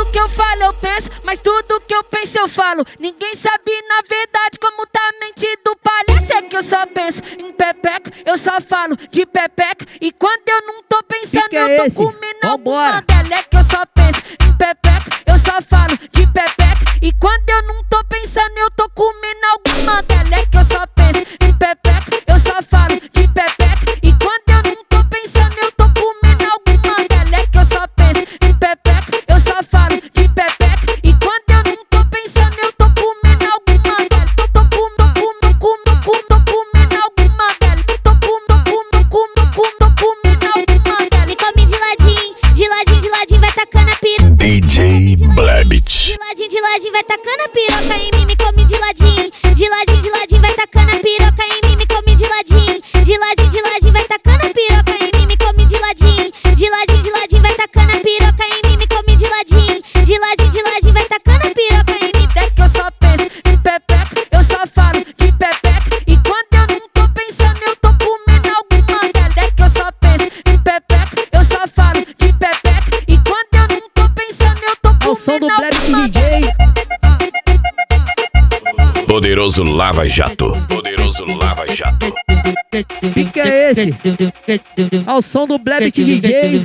que eu falo eu penso, mas tudo que eu penso eu falo. Ninguém sabe na verdade como tá a mente do palhaço. É que eu só penso em pepeca, eu só falo de pepeca. E quando eu não tô pensando eu tô comendo alguma dela. É que eu só penso em pepeca, eu só falo de pepeca. E quando eu não tô pensando eu tô comendo alguma dela. É que eu só penso em pepeca, eu só falo de pepeca. E quando eu não tô pensando eu tô comendo alguma dela. É que eu só penso em pepeca, eu só falo de pepeca. E quando eu não tô pensando eu tô comendo alguma dela. Tô comendo alguma dela. Tô comendo alguma dela. Me come de ladinho, vai tacando a piroca. DJ Blebit. De ladinho, vai tacando a piroca em mim. Me come de ladinho, vai tacando a piroca em mim. Me come de ladinho, vai tacando a piroca em mim. Me come de ladinho, vai tacando a piroca em mim. Me come de ladinho, vai tacando a piroca em mim. É que eu só penso em pepeca, eu só falo de pepeca. E quando eu não tô pensando eu tô comendo alguma dela. É que eu só penso em pepeca, eu só falo de pepeca. E quando eu não tô pensando eu tô comendo ao som do Blebit alguma DJ. Poderoso Lava Jato. Poderoso Lava Jato. Que é esse? Ao som do Blebit DJ.